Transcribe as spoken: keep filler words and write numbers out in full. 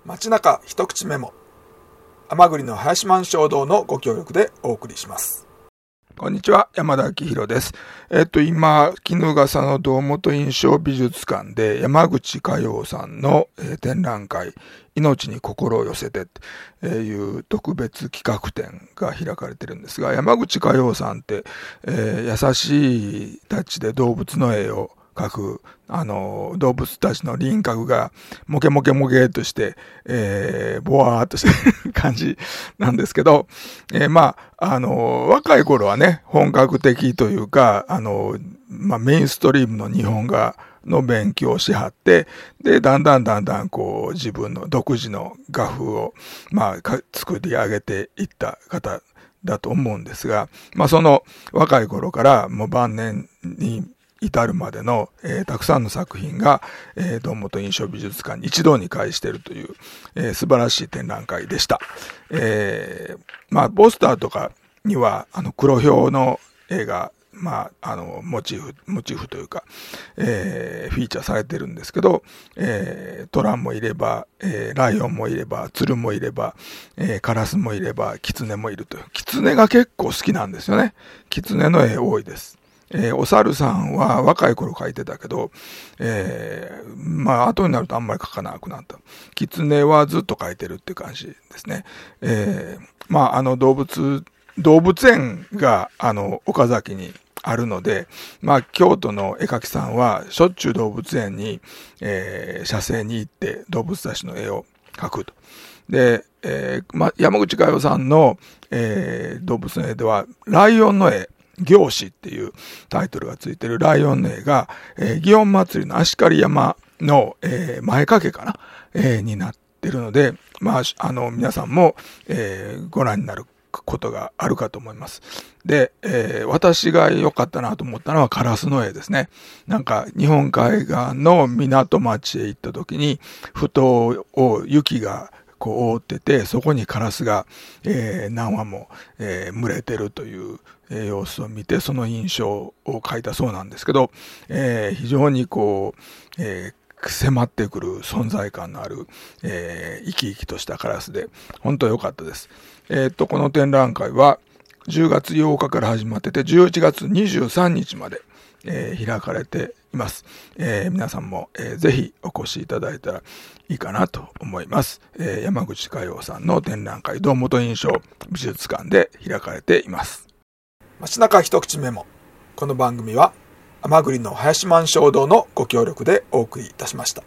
街中一口メモ、甘栗の林満衝動のご協力でお送りします。こんにちは、山田明宏です。えっと、今、衣笠の堂本印象美術館で山口華陽さんの、えー、展覧会、命に心を寄せてっていう特別企画展が開かれてるんですが、山口華陽さんって、えー、優しいタッチで動物の絵を描く、あの、動物たちの輪郭がモケモケモケっとして、えー、ボワーっとしてる感じなんですけど、えー、まあ、あの、若い頃はね、本格的というか、あの、まあ、メインストリームの日本画の勉強をしはって、で、だんだんだんだんこう、自分の独自の画風を、まあ、作り上げていった方だと思うんですが、まあ、その若い頃からもう晩年に至るまでの、えー、たくさんの作品が、えー、堂本印象美術館に一堂に会しているという、えー、素晴らしい展覧会でした。えー、まあ、ポスターとかには、あの、黒豹の絵が、まあ、あの、モチーフ、モチーフというか、えー、フィーチャーされてるんですけど、えー、トラもいれば、えー、ライオンもいれば、鶴もいれば、えー、カラスもいれば、キツネもいるという。キツネが結構好きなんですよね。キツネの絵多いです。えー、お猿さんは若い頃描いてたけど、えー、まあ後になるとあんまり描かなくなった。狐はずっと描いてるっていう感じですね。えー、まああの動物、動物園があの岡崎にあるので、まあ京都の絵描きさんはしょっちゅう動物園に、えー、写生に行って動物たちの絵を描くと。で、えー、まあ山口佳代さんの、えー、動物の絵ではライオンの絵、行子っていうタイトルがついてるライオンの絵が、えー、祇園祭の足刈山の、えー、前掛けかな、えー、になってるので、まあ、あの、皆さんも、えー、ご覧になることがあるかと思います。で、えー、私が良かったなと思ったのはカラスの絵ですね。なんか、日本海岸の港町へ行った時に、埠頭を雪がこう覆ってて、そこにカラスが、えー、何羽も、えー、群れてるという、えー、様子を見て、その印象を描いたそうなんですけど、えー、非常にこう、えー、迫ってくる存在感のある、えー、生き生きとしたカラスで、本当良かったです。えー、っと、この展覧会はじゅうがつようかから始まってて、じゅういちがつにじゅうさんにちまで、えー、開かれています。えー、皆さんも、えー、ぜひお越しいただいたらいいかなと思います。えー、山口佳陽さんの展覧会、堂本印象美術館で開かれています。街中一口メモ。この番組は甘栗の林満衝動のご協力でお送りいたしました。